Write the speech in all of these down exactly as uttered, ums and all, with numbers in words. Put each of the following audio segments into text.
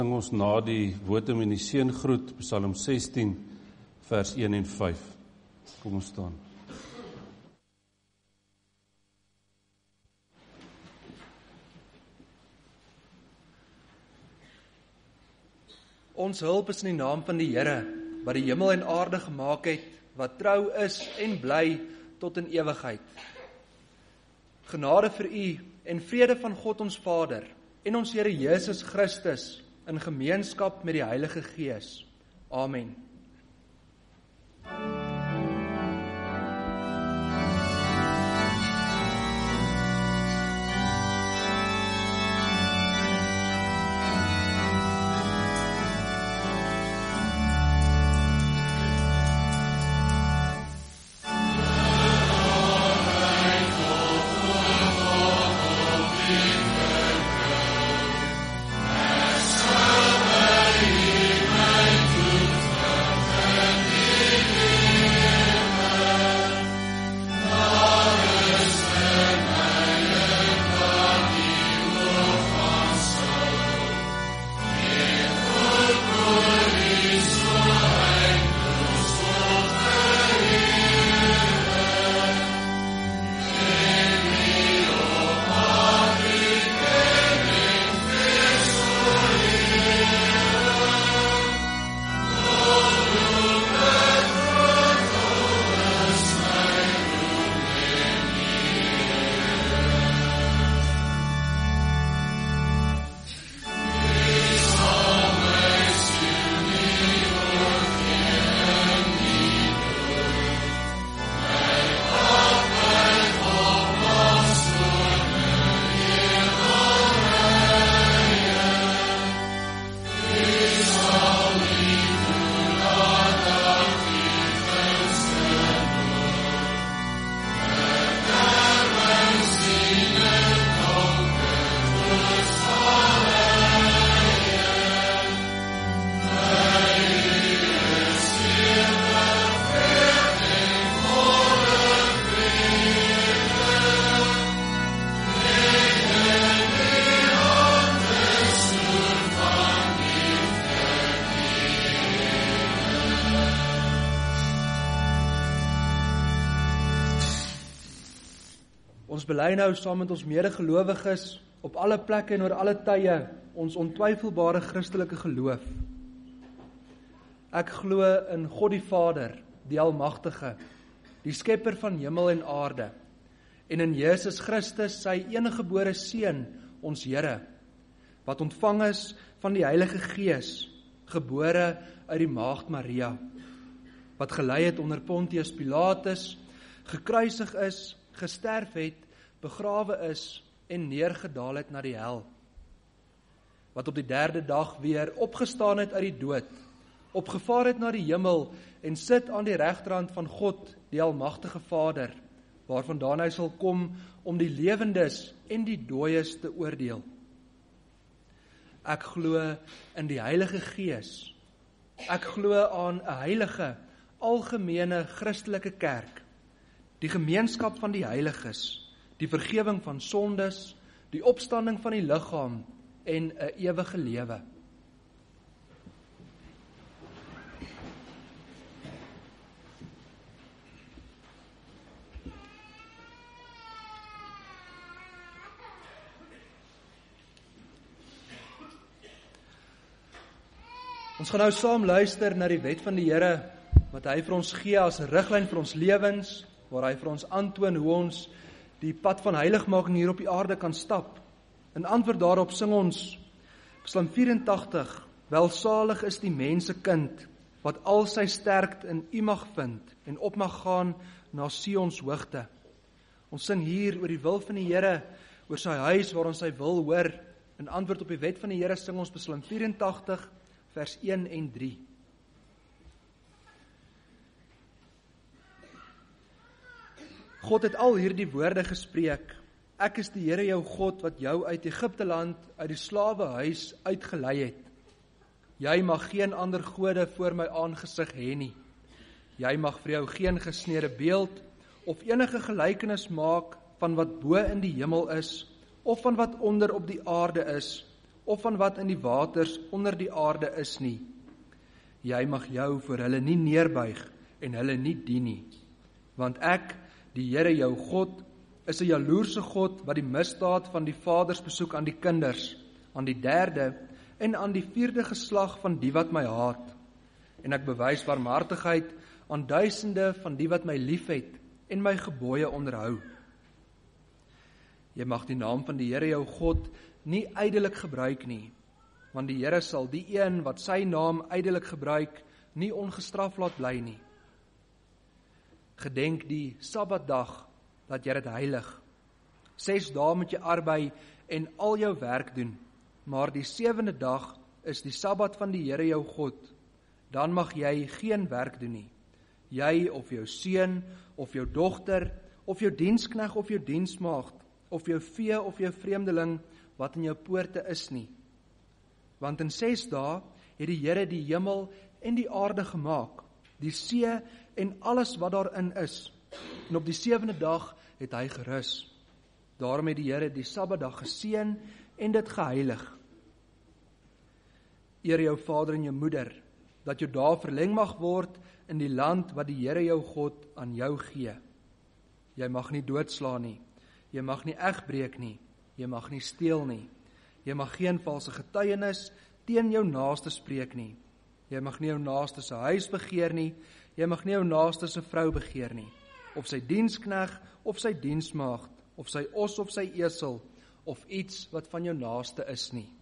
Sing ons na die wotum en die seëngroet, Psalm sestien, vers een en vyf. Kom ons staan. Ons hulp is in die naam van die Here, wat die hemel en aarde gemaak het, wat trou is en bly tot in ewigheid. Genade vir u en vrede van God ons Vader en ons Here Jesus Christus in gemeenskap met die Heilige Gees. Amen. Ons bely nou saam met ons medegelowiges op alle plekke en oor alle tye ons ontwyfelbare Christelike geloof. Ek glo in God die Vader, die Almagtige, die Skepper van hemel en aarde, en in Jesus Christus, sy eniggebore Seun, ons Here, wat ontvang is van die Heilige Gees, gebore uit die Maagd Maria, wat gelei het onder Pontius Pilatus, gekruisig is, gesterf het, begrawe is en neergedaal het na die hel, wat op die derde dag weer opgestaan het uit die dood, opgevaar het na die hemel en sit aan die regterhand van God, die Almagtige Vader, waarvandaan hy sal kom om die lewendes en die dooies te oordeel. Ek glo in die Heilige Gees. Ek glo aan 'n heilige, algemene Christelike kerk, die gemeenskap van die heiliges, die vergewing van sondes, die opstanding van die liggaam en 'n ewige lewe. Ons gaan nou saam luister na die wet van die Here, wat hy vir ons gee as 'n riglyn vir ons lewens, waar hy vir ons aantoon hoe ons die pad van heiligmaking hier op die aarde kan stap. In antwoord daarop sing ons Psalm vyf-en-tagtig, welsalig is die mensekind, wat al sy sterkte in U mag vind, en op mag gaan na Sions hoogte. Ons sing hier oor die wil van die Here, oor sy huis waar ons sy wil hoor. In antwoord op die wet van die Here sing ons Psalm vyf-en-tagtig, vers een en drie. God het al hierdie woorde gespreek. Ek is die Here jou God, wat jou uit Egipte land, uit die slawehuis uitgelei het. Jy mag geen ander gode voor my aangesig hê nie. Jy mag vir jou geen gesneede beeld of enige gelykenis maak van wat bo in die hemel is, of van wat onder op die aarde is, of van wat in die waters onder die aarde is nie. Jy mag jou voor hulle nie neerbuig en hulle nie dien nie. Want ek, die Here jou God, is 'n jaloerse God wat die misdaad van die vaders besoek aan die kinders, aan die derde en aan die vierde geslag van die wat my haat. En ek bewys barmhartigheid aan duisende van die wat my liefhet en my gebooie onderhou. Jy mag die naam van die Here jou God nie ydelik gebruik nie, want die Here sal die een wat sy naam ydelik gebruik, nie ongestraf laat bly nie. Gedenk die Sabbatdag, dat jy dit heilig. Ses dae moet jy arbei en al jou werk doen, maar die sewende dag is die Sabbat van die Here jou God. Dan mag jy geen werk doen nie. Jy of jou seun, of jou dogter, of jou dienskneg of jou diensmaagd, of jou vee of jou vreemdeling wat in jou poorte is nie. Want in ses dae het die Here die hemel en die aarde gemaak, die see en alles wat daarin is. En op die sewende dag het hy gerus. Daarom het die Here die Sabbatdag geseën en dit geheilig. Eer jou vader en jou moeder, dat jou dae verleng mag word in die land wat die Here jou God aan jou gee. Jy mag nie doodslaan nie, jy mag nie egbreek nie, jy mag nie steel nie, jy mag geen valse getuienis teen jou naaste spreek nie, jy mag nie jou naaste se huis begeer nie, jy mag nie jou naaste se vrou begeer nie, of sy dienskneg, of sy diensmaagd, of sy os of sy esel, of iets wat van jou naaste is nie.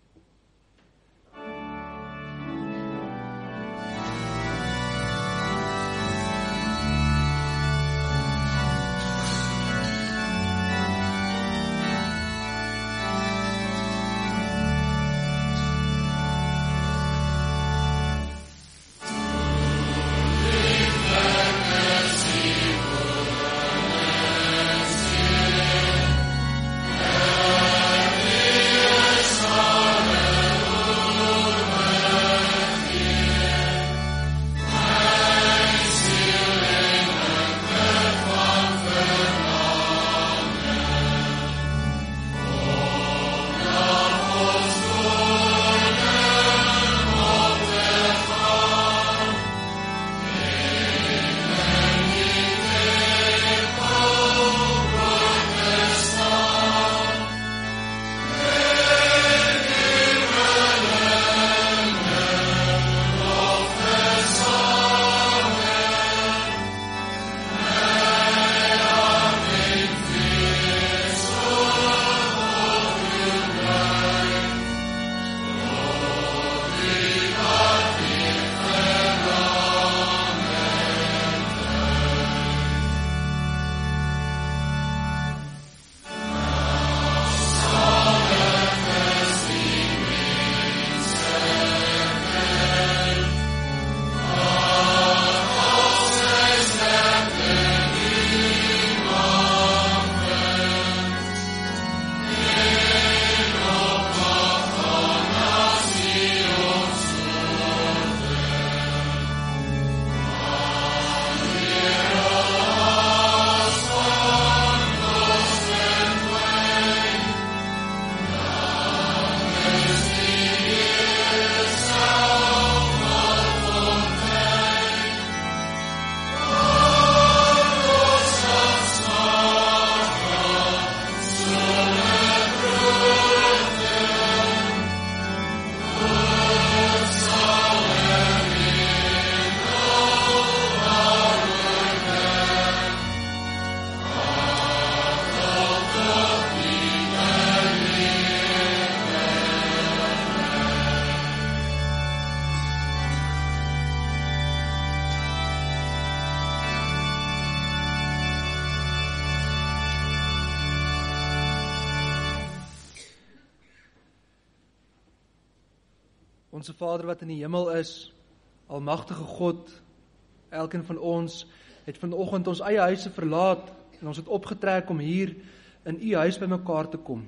Onse Vader wat in die hemel is, almagtige God, elkeen van ons het vanoggend ons eie huise verlaat en ons het opgetrek om hier in u huis by mekaar te kom.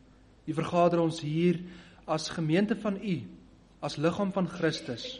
U vergader ons hier as gemeente van u, as liggaam van Christus.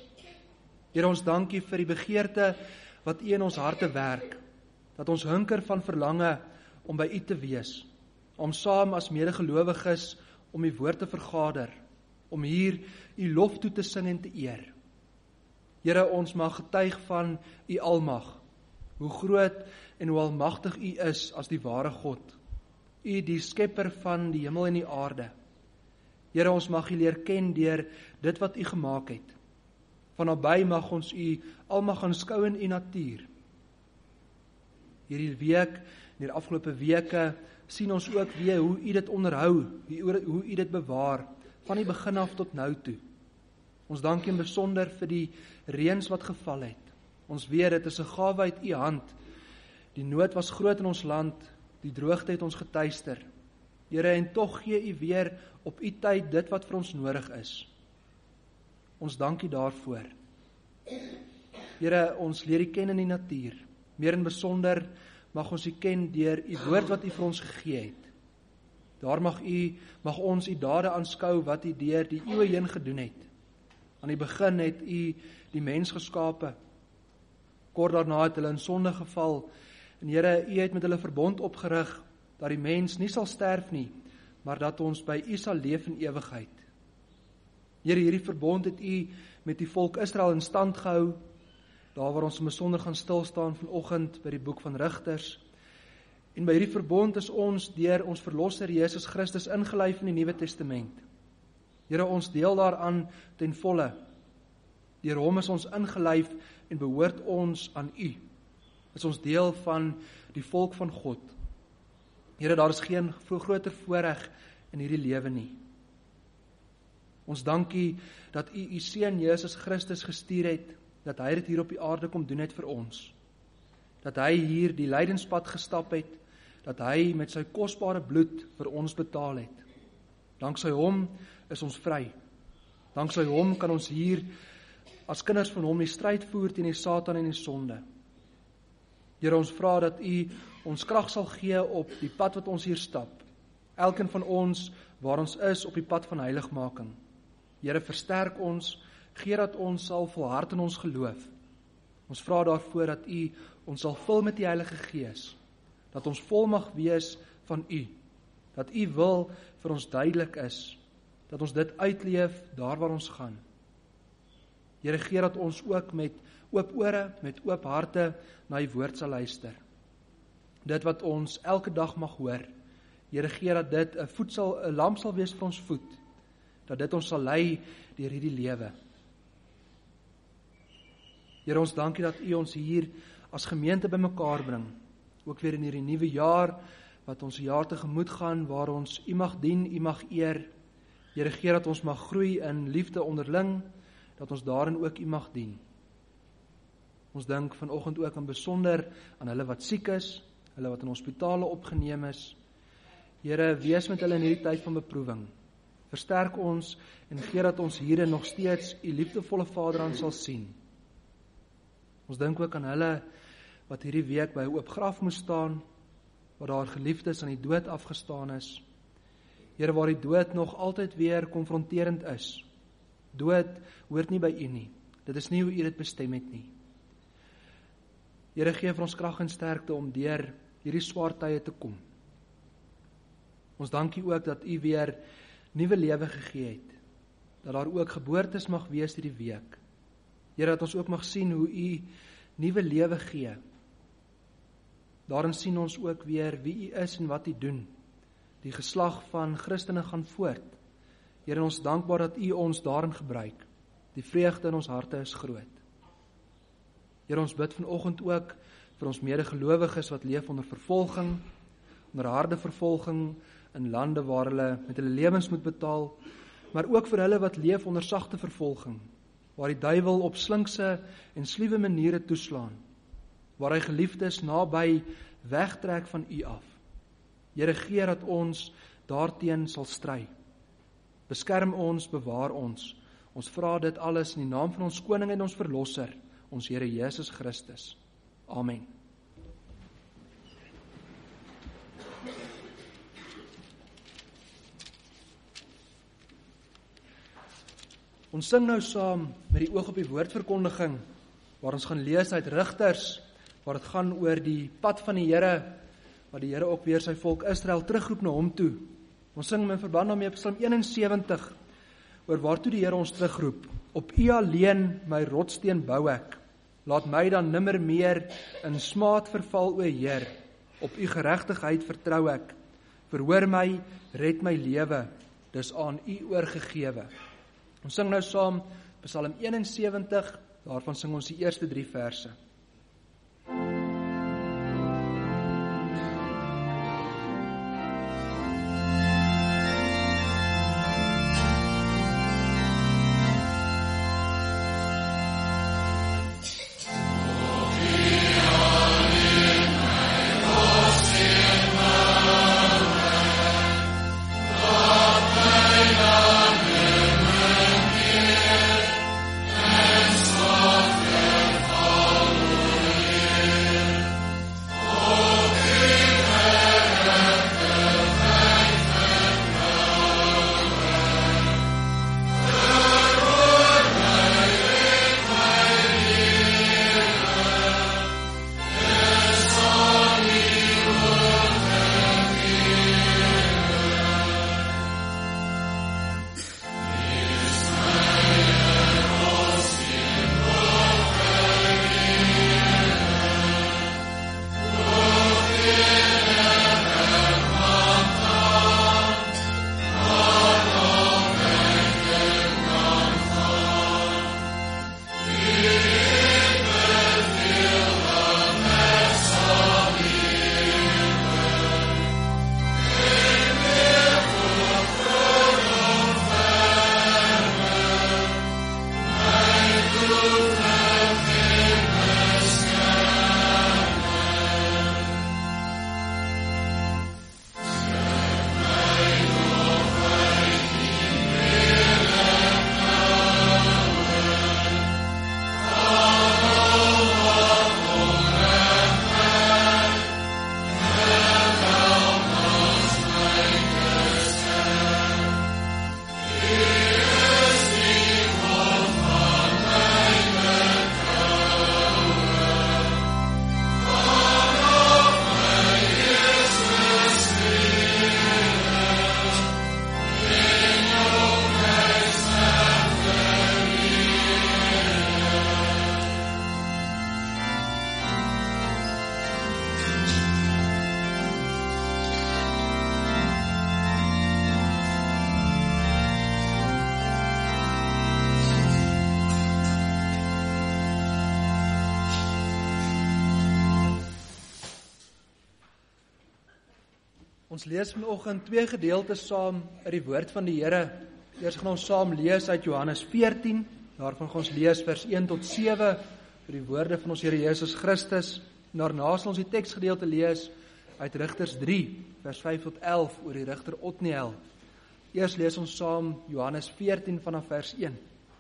Here, ons dankie vir die begeerte wat u in ons harte werk, dat ons hunker van verlange om by u te wees, om saam as medegelowiges om u woord te vergader, om hier u lof toe te sing en te eer. Here, ons mag getuig van u almag, hoe groot en hoe almagtig u is as die ware God, u die skepper van die hemel en die aarde. Here, ons mag u leer ken deur dit wat u gemaak het. Van naby mag ons u almag aanskou in u natuur. Hierdie week, in die afgelope weke, sien ons ook weer hoe u dit onderhou, hoe u dit bewaar, van die begin af tot nou toe. Ons dank u in besonder vir die reëns wat geval het. Ons weet dit is 'n gawe uit u hand. Die nood was groot in ons land, die droogte het ons getuister. Here, en tog gee u weer op u tyd dit wat vir ons nodig is. Ons dank u daarvoor. Here, ons leer u ken in die natuur. Meer in besonder mag ons u ken deur u woord wat u vir ons gegee het. Daar mag u, mag ons u dade aanskou wat u deur die eeue heen gedoen het. Aan die begin het u die mens geskape. Kort daarna het hulle in sonde geval. En Here, u het met hulle verbond opgerig dat die mens nie sal sterf nie, maar dat ons by u sal leef in ewigheid. Here, hierdie verbond het u met die volk Israel in stand gehou, daar waar ons in besonder gaan stilstaan vanoggend by die boek van Rigters. En by hierdie verbond is ons deur ons verlosser Jesus Christus ingelyf in die Nuwe Testament. Here, ons deel daaraan ten volle. Deur hom is ons ingelyf en behoort ons aan u. Is ons deel van die volk van God. Here, daar is geen groter voorreg in hierdie lewe nie. Ons dank u dat u u seun Jesus Christus gestuur het, dat hy dit hier op die aarde kom doen het vir ons. Dat hy hier die lydenspad gestap het, dat hy met sy kosbare bloed vir ons betaal het. Danksy hom is ons vry. Danksy hom kan ons hier as kinders van hom die stryd voer teen die Satan en die sonde. Here, ons vra dat u ons krag sal gee op die pad wat ons hier stap. Elkeen van ons waar ons is op die pad van heiligmaking. Here, versterk ons, gee dat ons sal volhard in ons geloof. Ons vra daarvoor dat u ons sal vul met die Heilige Gees, dat ons vol mag wees van u, dat u wil vir ons duidelik is, dat ons dit uitleef daar waar ons gaan. Here, gee dat ons ook met oop ore, met oop harte na u woord sal luister. Dit wat ons elke dag mag hoor, Here, gee dat dit 'n voedsel, 'n lamp sal wees vir ons voet, dat dit ons sal lei deur hierdie lewe. Here, ons dankie dat u ons hier as gemeente bymekaar bring, ook weer in hierdie nuwe jaar, wat ons jaar tegemoet gaan, waar ons u mag dien, u mag eer. Here, gee dat ons mag groei in liefde onderling, dat ons daarin ook u mag dien. Ons dink vanoggend ook in besonder aan hulle wat siek is, hulle wat in hospitale opgeneem is. Here, wees met hulle in hierdie tyd van beproewing. Versterk ons en gee dat ons hierin nog steeds u liefdevolle Vaderhand sal sien. Ons dink ook aan hulle wat hierdie week by 'n oop graf moes staan, waar daar geliefdes aan die dood afgestaan is. Here, waar die dood nog altyd weer konfronterend is. Dood hoort nie by u nie. Dit is nie hoe u dit bestem het nie. Here, gee vir ons krag en sterkte om deur hierdie swaar tye te kom. Ons dank u ook dat u weer nuwe lewe gegee het. Dat daar ook geboortes mag wees hierdie week. Here, dat ons ook mag sien hoe u nuwe lewe gee. Daarin sien ons ook weer wie u is en wat u doen. Die geslag van Christene gaan voort. Here, ons dankbaar dat u ons daarin gebruik. Die vreugde in ons harte is groot. Here, ons bid vanoggend ook vir ons medegelowiges wat leef onder vervolging, onder harde vervolging in lande waar hulle met hulle lewens moet betaal, maar ook vir hulle wat leef onder sagte vervolging, waar die duiwel op slinkse en sluwe maniere toeslaan, waar hy geliefdes naby wegtrek van u af. Here, gee dat ons daarteen sal stry. Beskerm ons, bewaar ons. Ons vra dit alles in die naam van ons koning en ons verlosser, ons Here Jesus Christus. Amen. Ons sing nou saam met die oog op die woordverkondiging, waar ons gaan lees uit Rigters, waar dit gaan oor die pad van die Here, waar die Here ook weer sy volk Israel terugroep na hom toe, Ons sing in verband daarmee Psalm eenensewentig, oor waartoe die Here ons terugroep. Op U alleen my rotssteen bou ek, laat my dan nimmer meer in smaad verval, o Heer. Op U geregtigheid vertrou ek, verhoor my, red my lewe, dis aan U oorgegewe. Ons sing nou saam Psalm eenensewentig, daarvan sing ons die eerste drie verse. Ons lees vanoggend twee gedeeltes saam uit die woord van die Here. Eers gaan ons saam lees uit Johannes veertien, daarvan gaan ons lees vers een tot sewe, vir die woorde van ons Here Jesus Christus. En daarna sal ons die teksgedeelte lees uit Rigters drie, vers vyf tot elf, oor die rigter Otniel. Eers lees ons saam Johannes veertien vanaf vers een.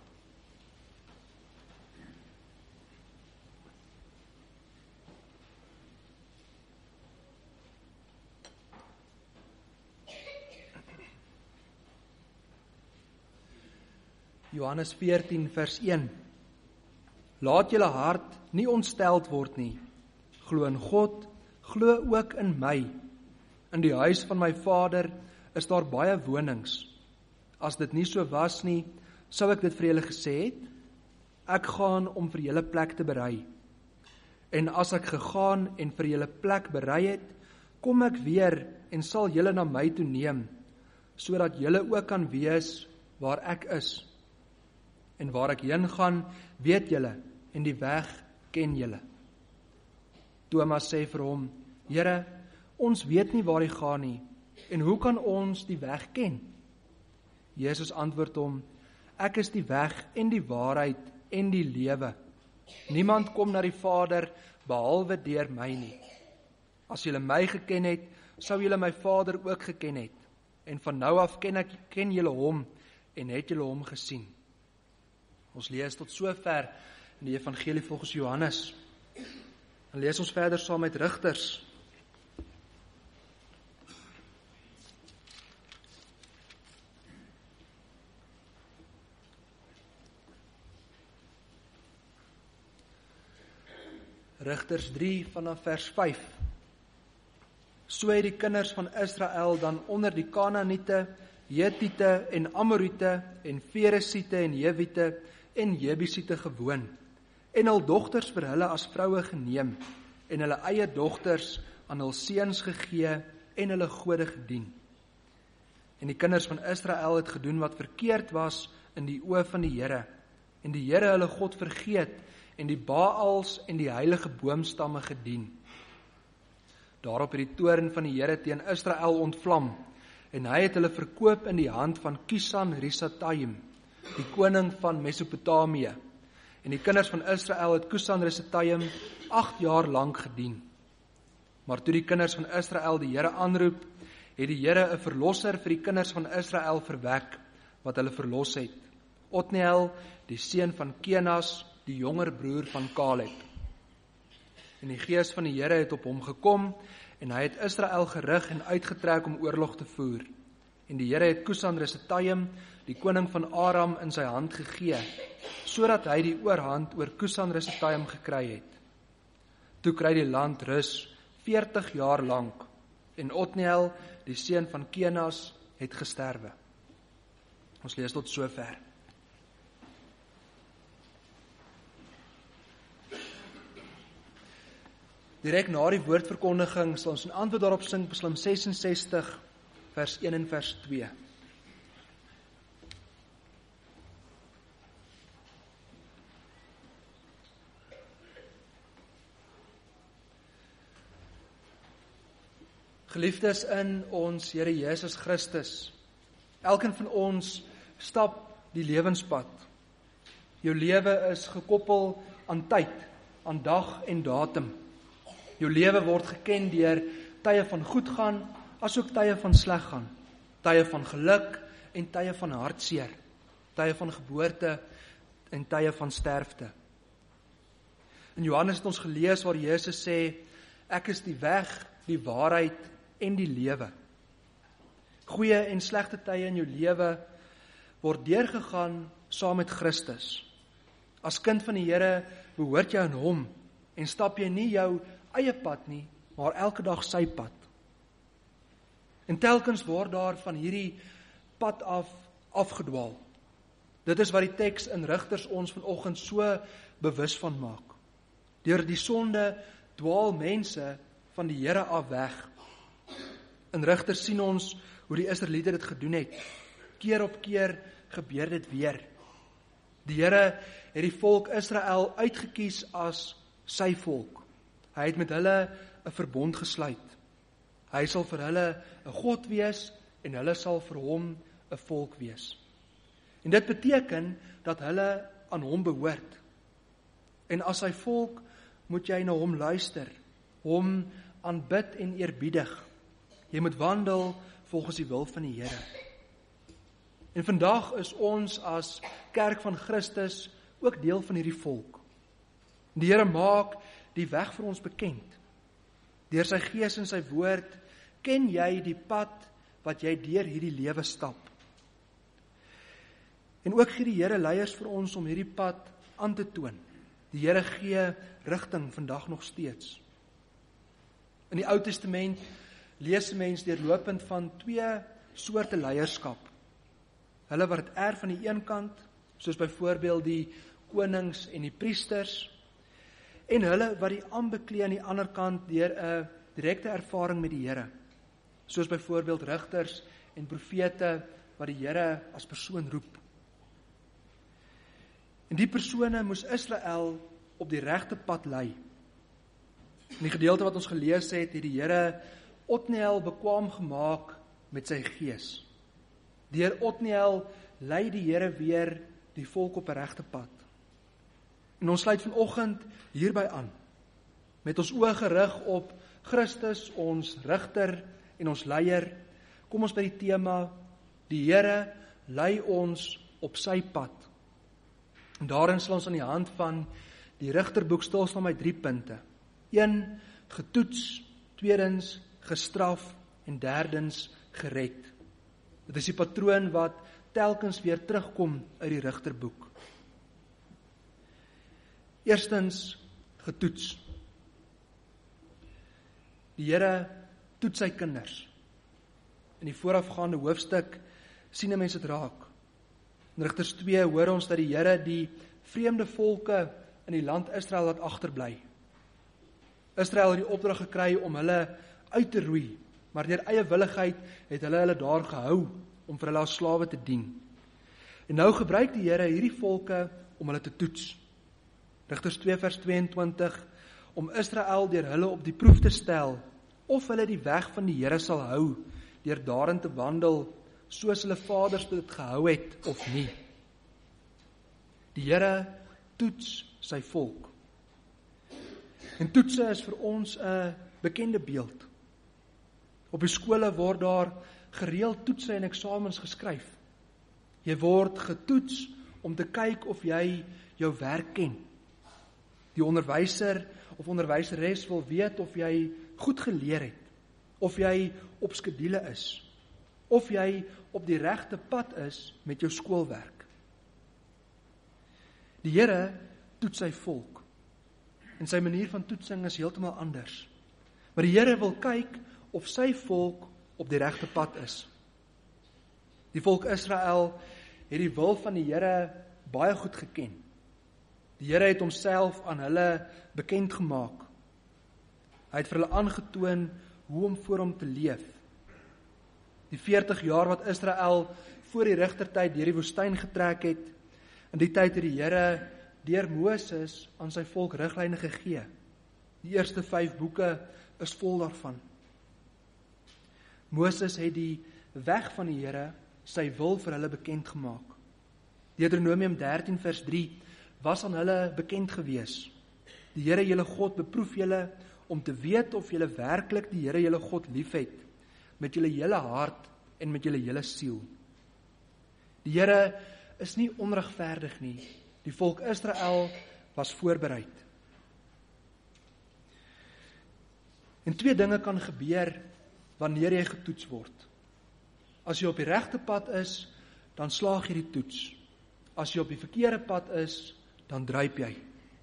Johannes veertien vers een. Laat julle hart nie ontsteld word nie. Glo in God, glo ook in my. In die huis van my Vader is daar baie wonings. As dit nie so was nie, sou ek dit vir julle gesê het. Ek gaan om vir julle plek te berei. En as ek gegaan en vir julle plek berei het, kom ek weer en sal julle na my toe neem, sodat julle ook kan wees waar ek is. En waar ek heen gaan, weet julle, en die weg ken julle. Thomas sê vir hom, Here, ons weet nie waar hy gaan nie, en hoe kan ons die weg ken? Jesus antwoord hom, ek is die weg en die waarheid en die lewe. Niemand kom na die Vader, behalwe deur my nie. As julle my geken het, sou julle my Vader ook geken het. En van nou af ken ek ken julle hom, en het julle hom gesien. Ons lees tot sover in die Evangelie volgens Johannes. Dan lees ons verder saam met Rigters. Rigters drie vanaf vers vyf. so het die kinders van Israel dan onder die Kanaaniete, Hetiete en Amoriete en Feresiete en Jewiete en Jebusiete gewoon en hul dogters vir hulle as vroue geneem en hulle eie dogters aan hul seuns gegee en hulle gode gedien. En die kinders van Israel het gedoen wat verkeerd was in die oë van die Here en die Here hulle God vergeet en die Baals en die heilige boomstamme gedien. Daarop het die toorn van die Here teen Israel ontvlam en hy het hulle verkoop in die hand van Kusan-Risataim, die koning van Mesopotamië. En die kinders van Israel het Kusan-Risataim agt jaar lank gedien. Maar toe die kinders van Israel die Here aanroep, het die Here 'n verlosser vir die kinders van Israel verwek, wat hulle verlos het. Otniel, die seun van Kenas, die jonger broer van Kaleb. En die gees van die Here het op hom gekom, en hy het Israel gerig en uitgetrek om oorlog te voer. En die Here het Kusan-Risataim, die koning van Aram, in sy hand gegee, sodat hy die oorhand oor Kusan-Risataim gekry het. Toe kry die land rus veertig jaar lank, en Otniel, die seun van Kenas, het gesterwe. Ons lees tot sover. Direk na die woordverkondiging sal ons in antwoord daarop sing Psalm sesensestig, vers een en vers twee. Geliefdes in ons Here Jesus Christus, elkeen van ons stap die lewenspad. Jou lewe is gekoppel aan tyd, aan dag en datum. Jou lewe word geken deur tye van goed gaan, asook tye van sleg gaan, tye van geluk en tye van hartseer, tye van geboorte en tye van sterfte. In Johannes het ons gelees waar Jesus sê, ek is die weg, die waarheid en die lewe. Goeie en slegte tye in jou lewe word deurgegaan saam met Christus. As kind van die Here behoort jy aan hom en stap jy nie jou eie pad nie, maar elke dag sy pad. En telkens word daar van hierdie pad af afgedwaal. Dit is wat die teks in Rigters ons vanoggend so bewus van maak. Deur die sonde dwaal mense van die Here af weg. In Rigters sien ons hoe die Israeliete dit gedoen het. Keer op keer gebeur dit weer. Die Here het die volk Israel uitgekies as sy volk. Hy het met hulle 'n verbond gesluit. Hy sal vir hulle 'n God wees en hulle sal vir hom 'n volk wees. En dit beteken dat hulle aan hom behoort. En as sy volk moet jy na hom luister, hom aanbid en eerbiedig. Jy moet wandel volgens die wil van die Here. En vandag is ons as kerk van Christus ook deel van hierdie volk. Die Here maak die weg vir ons bekend. Deur sy gees en sy woord ken jy die pad wat jy deur hierdie lewe stap. En ook gee die Here leiers vir ons om hierdie pad aan te toon. Die Here gee rigting vandag nog steeds. In die Ou Testament lees 'n mens deurlopend van twee soorte leierskap. Hulle wat dit erf aan die een kant, soos byvoorbeeld die konings en die priesters, en hulle wat die aanbeklee aan die ander kant deur 'n direkte ervaring met die Here, soos byvoorbeeld rigters en profete wat die Here as persoon roep. En die persone moes Israel op die regte pad lei. In die gedeelte wat ons gelees het, het die Here Otniel bekwaam gemaak met sy gees. Deur Otniel lei die Here weer die volk op 'n regte pad. En ons sluit vanoggend hierby aan, met ons oë gerig op Christus, ons rigter en ons leier. Kom ons by die tema, die Here lei ons op sy pad. En daarin sal ons aan die hand van die Rigterboek stil staan by drie punte. Een, getoets, tweedens, gestraf en derdens, gered. Dit is die patroon wat telkens weer terugkom uit die Rigterboek. Eerstens, getoets. Die Here toets sy kinders. In die voorafgaande hoofstuk sien 'n mens dit raak. In Rigters twee hoor ons dat die Here die vreemde volke in die land Israel laat agterbly. Israel het die opdrag gekry om hulle uit te roei, maar deur eie willigheid het hulle hulle daar gehou om vir hulle as slawe te dien. En nou gebruik die Here hierdie volke om hulle te toets. Rigters twee vers tweeëntwintig, om Israel deur hulle op die proef te stel, of hulle die weg van die Here sal hou, deur daarin te wandel, soos hulle vaders dit gehou het, of nie. Die Here toets sy volk. En toetse is vir ons 'n bekende beeld. Op die skole word daar gereeld toetse en eksamens geskryf. Jy word getoets om te kyk of jy jou werk ken. Die onderwyser of onderwyseres wil weet of jy goed geleer het, of jy op skedule is, of jy op die regte pad is met jou skoolwerk. Die Here toets sy volk, en sy manier van toetsing is heeltemal anders. Maar die Here wil kyk of sy volk op die regte pad is. Die volk Israel het die wil van die Here baie goed geken. Die Here het homself aan hulle bekend gemaak. Hy het vir hulle aangetoon hoe om voor hom te leef. Die veertig jaar wat Israel voor die rigtertyd deur die woestyn getrek het, in die tyd het die Here deur Moses aan sy volk riglyne gegee. Die eerste vyf boeke is vol daarvan. Moses het die weg van die Here, sy wil vir hulle bekend gemaak. Deuteronomium dertien vers drie was aan hulle bekend gewees. Die Here julle God beproef julle om te weet of julle werklik die Here julle God liefhet, met julle hele hart en met julle hele siel. Die Here is nie onregverdig nie. Die volk Israel was voorbereid. En twee dinge kan gebeur wanneer jy getoets word. As jy op die regte pad is, dan slaag jy die toets. As jy op die verkeerde pad is, dan druip jy.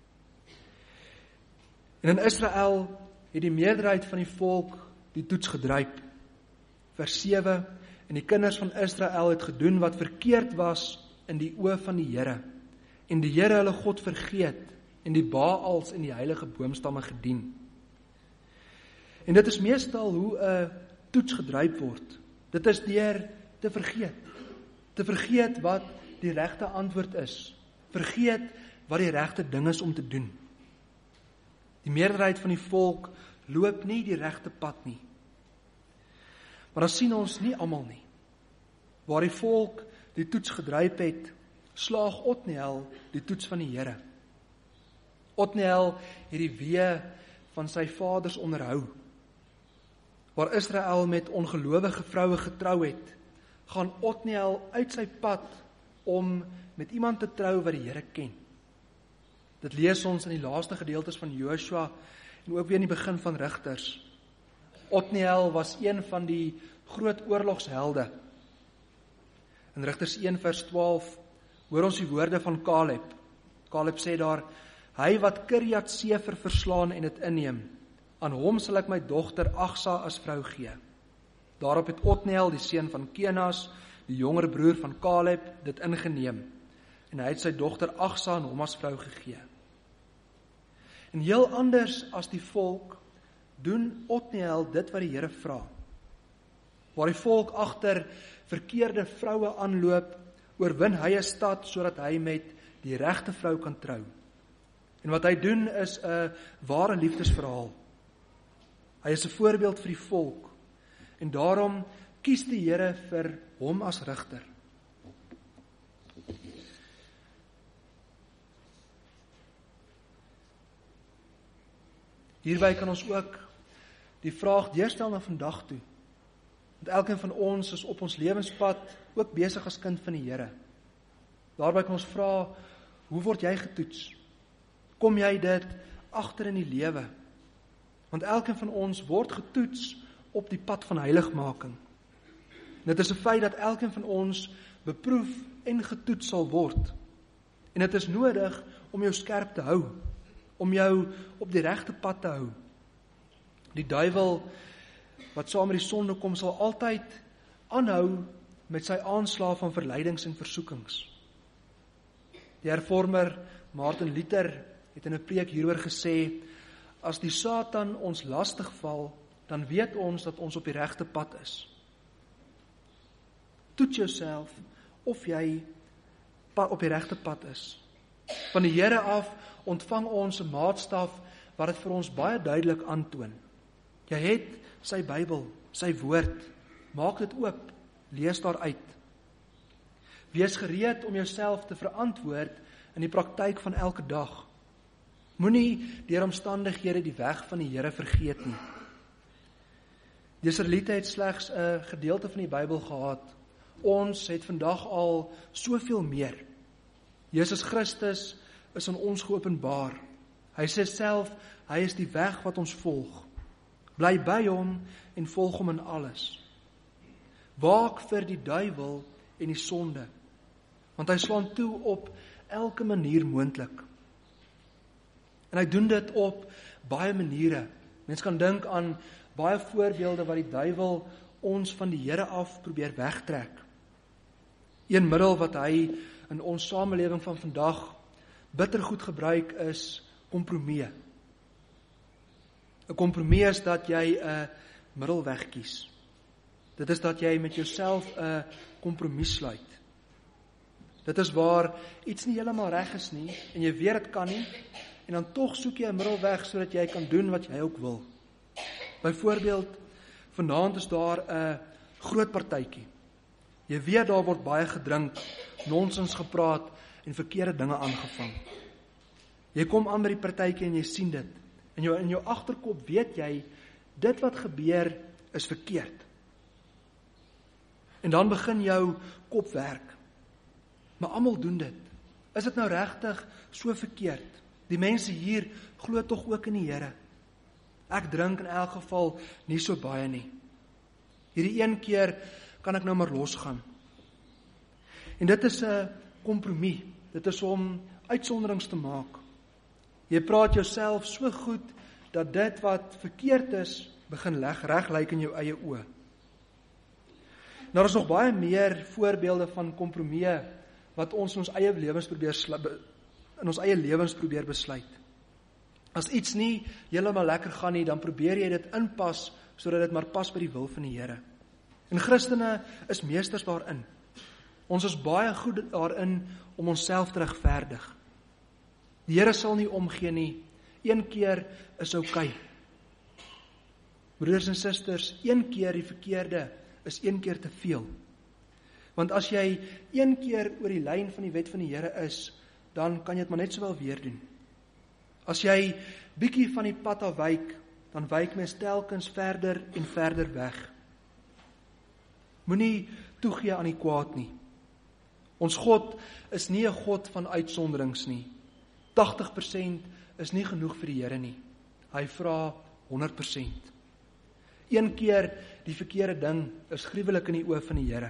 En in Israel het die meerderheid van die volk die toets gedruip. Vers sewe, en die kinders van Israel het gedoen wat verkeerd was in die oë van die Here, en die Here hulle God vergeet, en die Baals en die heilige boomstamme gedien. En dit is meestal hoe 'n toets gedruip word. Dit is deur te vergeet. Te vergeet wat die regte antwoord is. Vergeet wat die regte ding is om te doen. Die meerderheid van die volk loop nie die regte pad nie. Maar dan sien ons nie almal nie. Waar die volk die toets gedruip het, slaag Otniel die toets van die Here. Otniel het die weë van sy vaders onderhou. Waar Israel met ongelowige vroue getrou het, gaan Otniel uit sy pad om met iemand te trou wat die Here ken. Dit lees ons in die laaste gedeeltes van Joshua en ook weer in die begin van Rigters. Otniel was een van die groot oorlogshelde. In Rigters een vers twaalf hoor ons die woorde van Caleb. Caleb sê daar, hy wat Kirjat Sefer verslaan en het inneem, aan hom sal ek my dogter Agsa as vrou gee. Daarop het Otniel, die seun van Kenas, die jonger broer van Caleb, dit ingeneem, en hy het sy dogter Agsa aan hom as vrou gegee. En heel anders as die volk, doen Otniel dit wat die Here vra. Waar die volk agter verkeerde vroue aanloop, oorwin hy 'n stad sodat hy met die regte vrou kan trou. En wat hy doen is 'n ware liefdesverhaal. Hy is 'n voorbeeld vir die volk en daarom kies die Here vir hom as rigter. Hierby kan ons ook die vraag deurstel na vandag toe. Want elkeen van ons is op ons lewenspad ook besig as kind van die Here. Daarby kan ons vra, hoe word jy getoets? Kom jy dit agter in die lewe? Want elkeen van ons word getoets op die pad van heiligmaking. Dit is 'n feit dat elkeen van ons beproef en getoets sal word. En dit is nodig om jou skerp te hou, om jou op die regte pad te hou. Die duiwel wat saam met die sonde kom, sal altyd aanhou met sy aanslae van verleidings en versoekings. Die hervormer Martin Luther het in 'n preek hieroor gesê, as die Satan ons lastig val, dan weet ons dat ons op die regte pad is. Toets jouself of jy op die regte pad is. Van die Here af ontvang ons 'n maatstaf wat dit vir ons baie duidelik aantoon. Jy het sy Bybel, sy woord, maak dit oop, lees daaruit. Wees gereed om jouself te verantwoord in die praktyk van elke dag. Moenie deur omstandighede die weg van die Here vergeet nie. Die Israeliete het slegs 'n gedeelte van die Bybel gehad. Ons het vandag al soveel meer. Jesus Christus is aan ons geopenbaar. Hy sê self, hy is die weg wat ons volg. Bly by hom en volg hom in alles. Waak vir die duiwel en die sonde, want hy slaan toe op elke manier moontlik. En hy doen dit op baie maniere. Mens kan dink aan baie voorbeelde wat die duiwel ons van die Here af probeer wegtrek. Een middel wat hy in ons samelewing van vandag bittergoed gebruik is kompromie. 'n Kompromie is dat jy 'n middelweg kies. Dit is dat jy met jouself 'n kompromis sluit. Dit is waar iets nie heeltemal reg is nie en jy weet dit kan nie en dan tog soek jy 'n middelweg sodat jy kan doen wat jy ook wil. Byvoorbeeld, vanaand is daar 'n groot partytjie. Jy weet daar word baie gedrink, nonsens gepraat en verkeerde dinge aangevang. Jy kom aan by die partytjie en jy sien dit. En jou, in jou agterkop weet jy, dit wat gebeur is verkeerd. En dan begin jou kop werk. Maar almal doen dit. Is dit nou regtig so verkeerd? Die mense hier glo tog ook in die Here. Ek drink in elk geval nie so baie nie. Hierdie een keer kan ek nou maar losgaan. En dit is 'n kompromie. Dit is om uitsonderings te maak. Jy praat jouself so goed dat dit wat verkeerd is begin leg reg lyk in jou eie oë. Nou daar is nog baie meer voorbeelde van kompromieë wat ons in ons eie lewens probeer in ons eie lewens probeer besluit. As iets nie heeltemal lekker gaan nie, dan probeer jy dit inpas sodat dit maar pas by die wil van die Here. En Christene is meesters daarin. Ons is baie goed daarin om onsself te regverdig. Die Here sal nie omgee nie. Een keer is oukei. Broeders en susters, een keer die verkeerde is een keer te veel. Want as jy een keer oor die lyn van die wet van die Here is, dan kan jy dit maar net sowel weer doen. As jy bietjie van die pad afwyk, dan wyk mens telkens verder en verder weg. Moenie toegee aan die kwaad nie. Ons God is nie 'n God van uitsonderings nie. tagtig persent is nie genoeg vir die Here nie. Hy vra honderd persent. Een keer die verkeerde ding is gruwelik in die oë van die Here.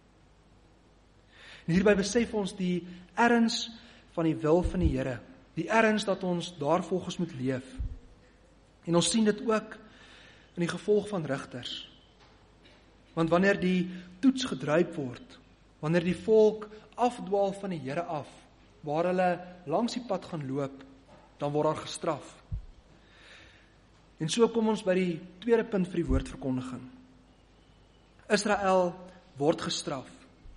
En hierby besef ons die erns van die wil van die Here. Die erns dat ons daarvolgens moet leef. En ons sien dit ook in die gevolg van rigters. Want wanneer die toets gedruip word, wanneer die volk afdwaal van die Here af, waar hulle langs die pad gaan loop, dan word daar gestraf. En so kom ons by die tweede punt vir die woordverkondiging. Israel word gestraf.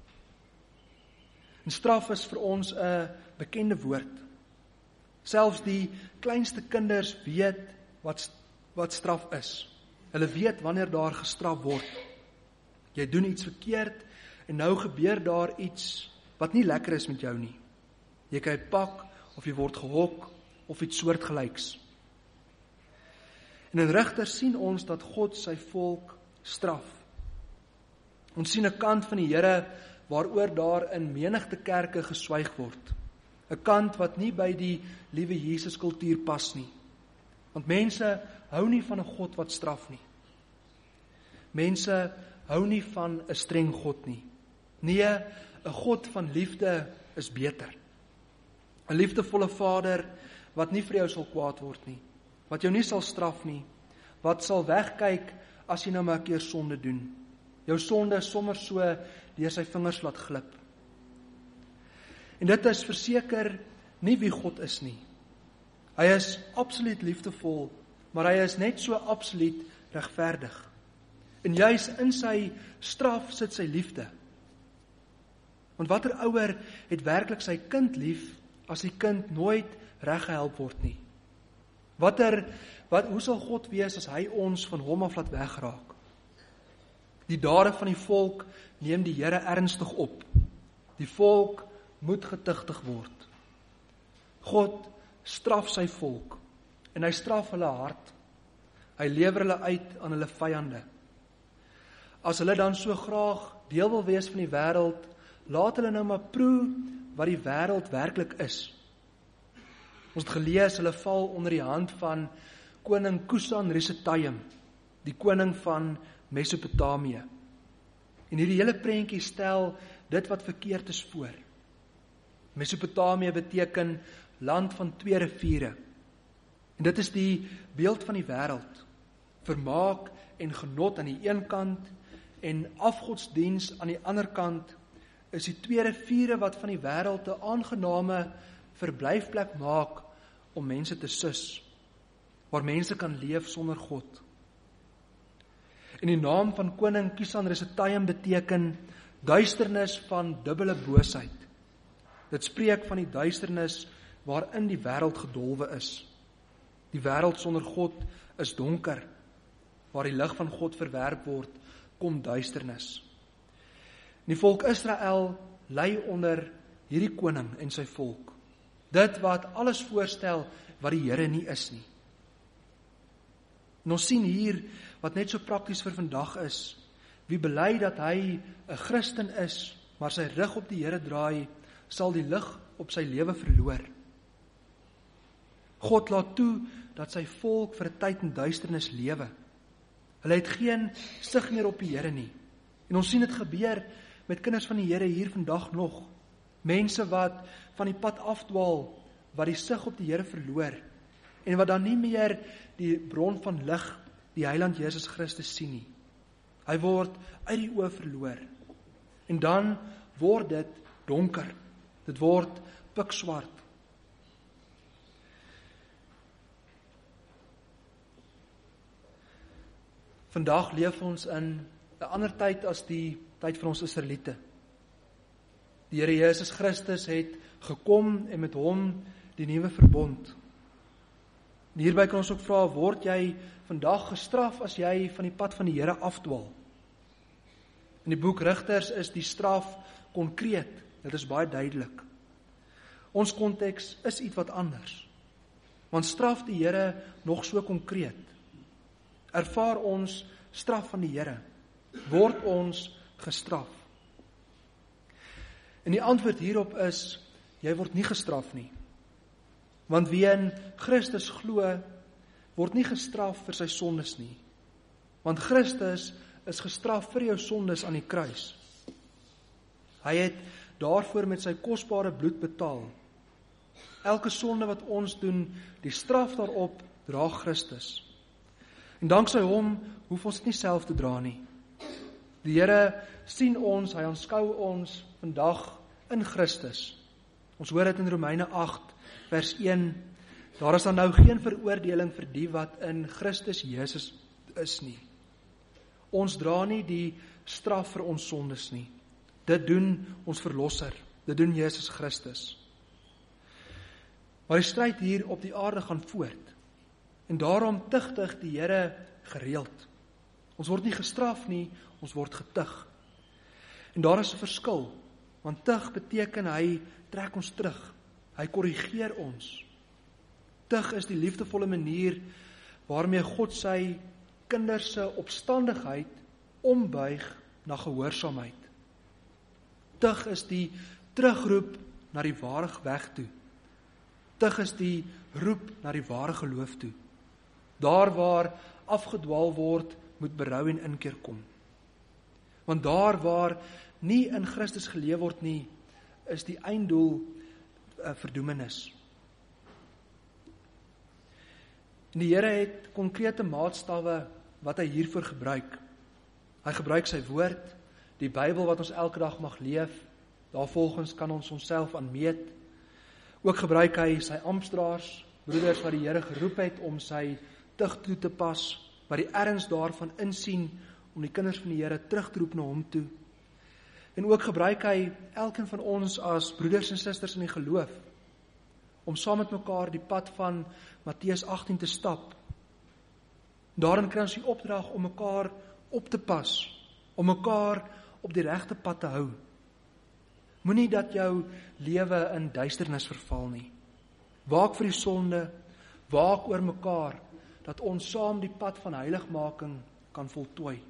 En straf is vir ons 'n bekende woord. Selfs die kleinste kinders weet wat, wat straf is. Hulle weet wanneer daar gestraf word. Jy doen iets verkeerd en nou gebeur daar iets wat nie lekker is met jou nie. Jy kry pak of jy word gehok of iets soortgelyks. En in Rigters sien ons dat God sy volk straf. Ons sien 'n kant van die Here waaroor daar in menigte kerke geswyg word. 'n Kant wat nie by die liewe Jesus kultuur pas nie. Want mense hou nie van 'n God wat straf nie. Mense hou nie van 'n streng God nie. Nee, 'n God van liefde is beter. 'n Liefdevolle Vader wat nie vir jou sal kwaad word nie, wat jou nie sal straf nie, wat sal wegkyk as jy nou maar 'n keer sonde doen. Jou sonde is sommer so deur sy vingers laat glip. En dit is verseker nie wie God is nie. Hy is absoluut liefdevol, maar hy is net so absoluut regverdig. En juis in sy straf sit sy liefde. Want watter ouer het werklik sy kind lief, as die kind nooit reggehelp word nie? Watter, wat, hoe sal God wees as hy ons van hom af laat wegraak? Die dade van die volk neem die Here ernstig op. Die volk moet getuigtig word. God straf sy volk, en hy straf hulle hard. Hy lewer hulle uit aan hulle vyande. As hulle dan so graag deel wil wees van die wêreld, laat hulle nou maar proe wat die wêreld werklik is. Ons het gelees, hulle val onder die hand van koning Kusan-Rissetayim, die koning van Mesopotamië. En hierdie hele prentjie stel dit wat verkeerd is voor. Mesopotamië beteken land van twee riviere. En dit is die beeld van die wêreld. Vermaak en genot aan die een kant en afgodsdiens aan die ander kant is die twee riviere wat van die wêreld 'n aangename verblyfplek maak om mense te sus, waar mense kan leef sonder God. En die naam van koning Kusan-Rissetayim beteken duisternis van dubbele boosheid. Dit spreek van die duisternis waarin die wêreld gedolwe is. Die wêreld sonder God is donker, waar die lig van God verwerp word, kom duisternis. Die volk Israel ly onder hierdie koning en sy volk. Dit wat alles voorstel wat die Here nie is nie. En ons sien hier wat net so prakties vir vandag is. Wie bely dat hy 'n Christen is, maar sy rug op die Here draai, sal die lig op sy lewe verloor. God laat toe dat sy volk vir 'n tyd in duisternis lewe. Hulle het geen sig meer op die Here nie. En ons sien dit gebeur met kinders van die Here hier vandag nog. Mense wat van die pad afdwaal, wat die sig op die Here verloor, en wat dan nie meer die bron van lig, die Heiland Jesus Christus sien nie. Hy word uit die oë verloor. En dan word dit donker. Dit word pikswart. Vandag leef ons in 'n ander tyd as die tyd van ons Israeliete. Die Here Jesus Christus het gekom en met hom die nuwe verbond. En hierby kan ons ook vra, word jy vandag gestraf as jy van die pad van die Here afdwaal? In die boek Rigters is die straf konkreet, dit is baie duidelik. Ons konteks is iets wat anders. Want straf die Here nog so konkreet. Ervaar ons straf van die Here? Word ons gestraf? En die antwoord hierop is, jy word nie gestraf nie. Want wie in Christus glo, word nie gestraf vir sy sondes nie. Want Christus is gestraf vir jou sondes aan die kruis. Hy het daarvoor met sy kosbare bloed betaal. Elke sonde wat ons doen, die straf daarop, dra Christus. En danksy hom hoef ons dit nie self te dra nie. Die Here sien ons, hy aanskou ons vandag in Christus. Ons hoor dit in Romeine agt vers een. Daar is dan nou geen veroordeling vir die wat in Christus Jesus is nie. Ons dra nie die straf vir ons sondes nie. Dit doen ons verlosser. Dit doen Jesus Christus. Maar die stryd hier op die aarde gaan voort. En daarom tugtig die Here gereeld. Ons word nie gestraf nie, ons word getug. En daar is 'n verskil, want tug beteken hy trek ons terug. Hy korrigeer ons. Tug is die liefdevolle manier waarmee God sy kinders se opstandigheid ombuig na gehoorsaamheid. Tug is die terugroep na die ware weg toe. Tug is die roep na die ware geloof toe. Daar waar afgedwaal word, moet berou en inkeer kom. Want daar waar nie in Christus geleef word nie, is die einddoel uh, verdoemenis. En die Here het konkrete maatstawwe wat hy hiervoor gebruik. Hy gebruik sy woord, die Bybel wat ons elke dag mag leef, daarvolgens kan ons onsself aanmeet. Ook gebruik hy sy amptdraers, broeders wat die Here geroep het om sy tug toe te pas, wat die erns daarvan insien om die kinders van die Here terug te roep na hom toe. En ook gebruik hy elkeen van ons as broeders en susters in die geloof, om saam met mekaar die pad van Matteus agttien te stap. Daarin kry ons die opdrag om mekaar op te pas, om mekaar op die regte pad te hou. Moenie dat jou lewe in duisternis verval nie. Waak vir die sonde, waak oor mekaar, dat ons saam die pad van heiligmaking kan voltooi.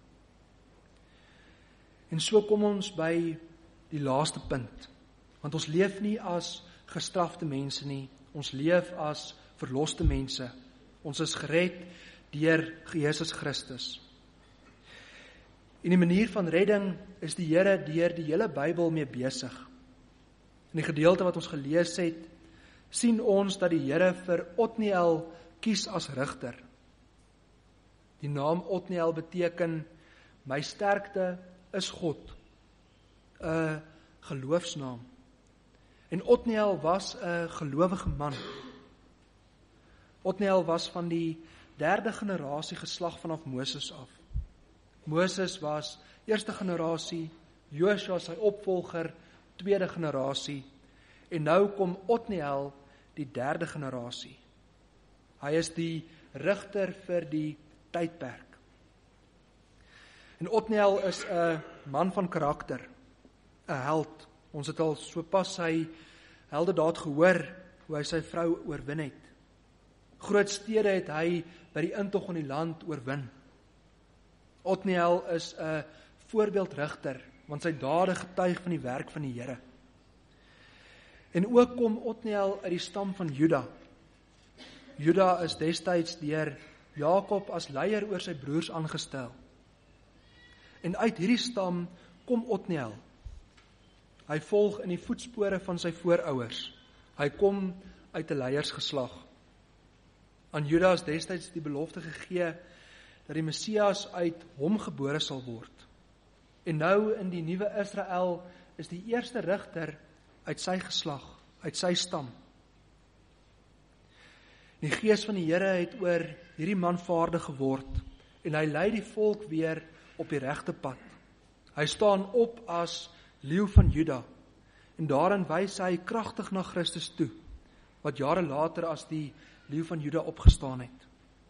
En so kom ons by die laaste punt, want ons leef nie as gestrafte mense nie, ons leef as verloste mense. Ons is gered deur Jesus Christus. En die manier van redding is die Here deur die hele Bybel mee besig. In die gedeelte wat ons gelees het, sien ons dat die Here vir Otniel kies as rigter. Die naam Otniel beteken, my sterkte is God, 'n geloofsnaam. En Otniel was 'n gelowige man. Otniel was van die derde generasie geslag vanaf Moses af. Moses was eerste generasie, Josua sy opvolger, tweede generasie, en nou kom Otniel die derde generasie. Hy is die rigter vir die tydperk. En Otniel is 'n man van karakter, 'n held. Ons het al so pas sy heldedaad gehoor, hoe hy sy vrou oorwin het. Groot stede het hy by die intog in die land oorwin. Otniel is 'n voorbeeldrigter, want sy dade getuig van die werk van die Here. En ook kom Otniel uit die stam van Juda. Juda is destyds deur Jakob as leier oor sy broers aangestel. En uit hierdie stam kom Otniel. Hy volg in die voetspore van sy voorouers. Hy kom uit 'n leiersgeslag. Aan Juda is destyds die belofte gegee dat die Messias uit hom gebore sal word. En nou in die nuwe Israel is die eerste rigter uit sy geslag, uit sy stam. Die Gees van die Here het oor hierdie man vaardig geword en hy lei die volk weer op die regte pad. Hy staan op as leeu van Juda en daarin wys hy kragtig na Christus toe, wat jare later as die leeu van Juda opgestaan het.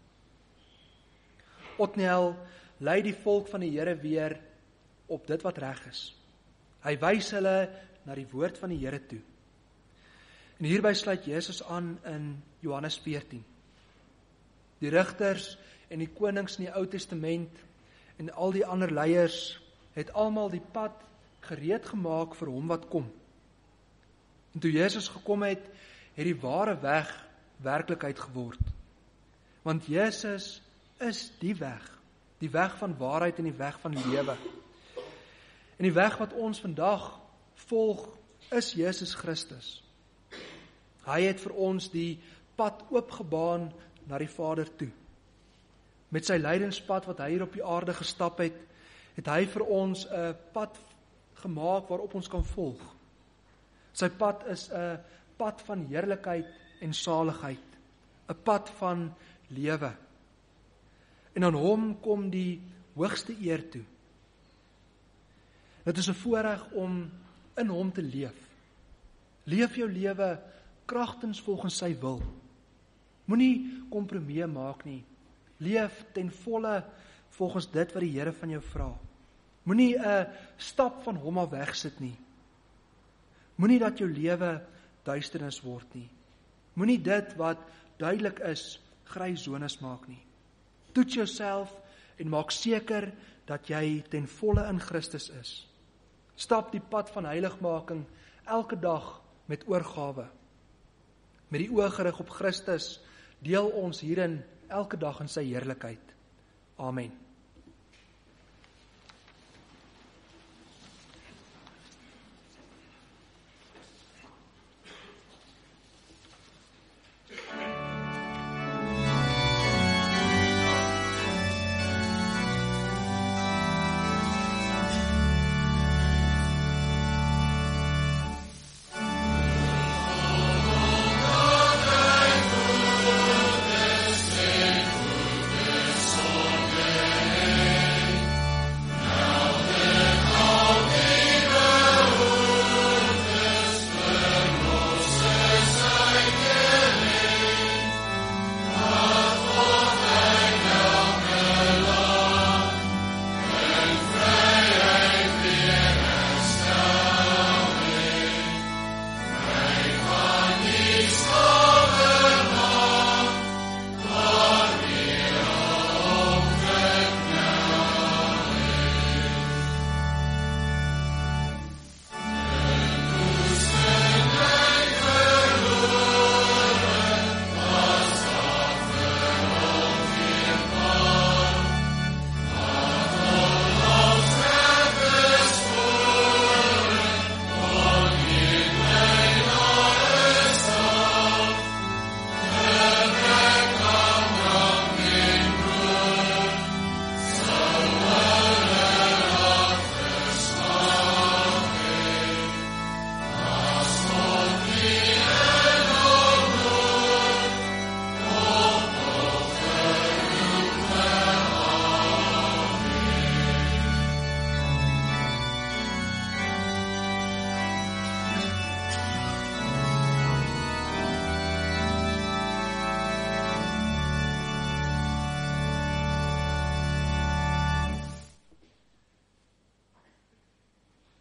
Otniel lei die volk van die Here weer op dit wat reg is. Hy wys hulle na die woord van die Here toe. En hierby sluit Jesus aan in Johannes veertien. Die rigters en die konings in die Ou Testament en al die ander leiers het almal die pad gereed gemaak vir hom wat kom. En toe Jesus gekom het, het die ware weg werklikheid geword. Want Jesus is die weg, die weg van waarheid en die weg van lewe. En die weg wat ons vandag volg, is Jesus Christus. Hy het vir ons die pad oopgebaan na die Vader toe. Met sy lydenspad wat hy hier op die aarde gestap het, het hy vir ons 'n pad gemaak waarop ons kan volg. Sy pad is 'n pad van heerlikheid en saligheid, 'n pad van lewe. En aan hom kom die hoogste eer toe. Dit is 'n voorreg om in hom te leef. Leef jou lewe kragtens volgens sy wil. Moenie kompromie maak nie. Leef ten volle volgens dit wat die Here van jou vra. Moenie 'n stap van hom af wegsit nie. Moenie dat jou lewe duisternis word nie. Moenie dit wat duidelik is, grys sones maak nie. Toets jouself en maak seker dat jy ten volle in Christus is. Stap die pad van heiligmaking elke dag met oorgawe. Met die oë gerig op Christus deel ons hierin elke dag in sy heerlikheid. Amen.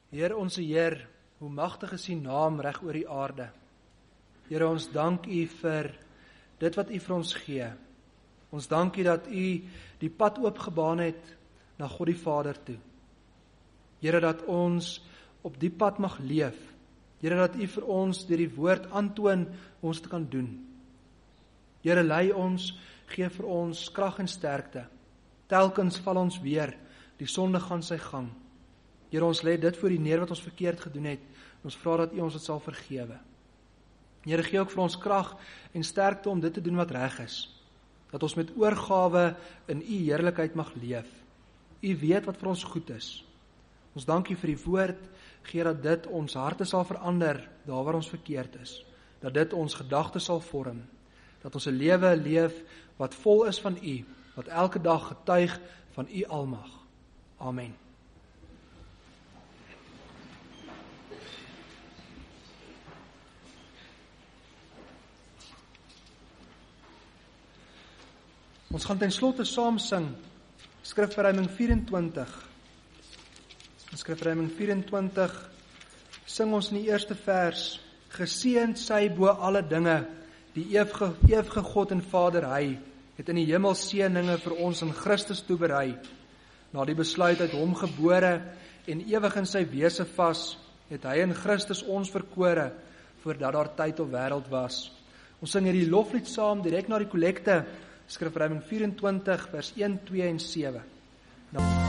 Heer, onze Heer, hoe magtig is U naam reg oor die aarde. Here, ons dank U vir dit wat U vir ons gee. Ons dank U dat U die pad oopgebaan het na God die Vader toe. Here, dat ons op die pad mag leef. Here, dat U vir ons deur die woord aantoon hoe ons dit kan doen. Here, lei ons, gee vir ons krag en sterkte. Telkens val ons weer, die sonde gaan sy gang. Here, ons lê dit voor U neer wat ons verkeerd gedoen het, en ons vra dat U ons dit sal vergewe. Here, gee ook vir ons krag en sterkte om dit te doen wat reg is. Dat ons met oorgawe in U heerlikheid mag leef. U weet wat vir ons goed is. Ons dank U vir die woord, gee dat dit ons harte sal verander, daar waar ons verkeerd is. Dat dit ons gedagtes sal vorm. Dat ons 'n lewe leef wat vol is van U, wat elke dag getuig van U almag. Amen. Ons gaan ten slotte saam sing Skrifverruiming vyf-en-twintig. In Skrifverruiming vyf-en-twintig sing ons in die eerste vers: Geseënd sy bo alle dinge, die ewige, ewige God en Vader, hy het in die hemel seëninge vir ons in Christus toeberei. Na die besluit uit hom gebore en ewig in sy wese vas, het hy in Christus ons verkore, voordat daar tyd op wêreld was. Ons sing hierdie loflied saam direk na die kollekte, Skrifverruiming vyf-en-twintig vers een, twee en sewe. Nou,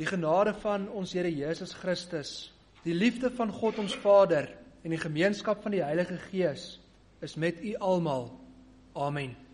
Die genade van ons Here Jesus Christus, die liefde van God ons Vader en die gemeenskap van die Heilige Gees is met u almal. Amen.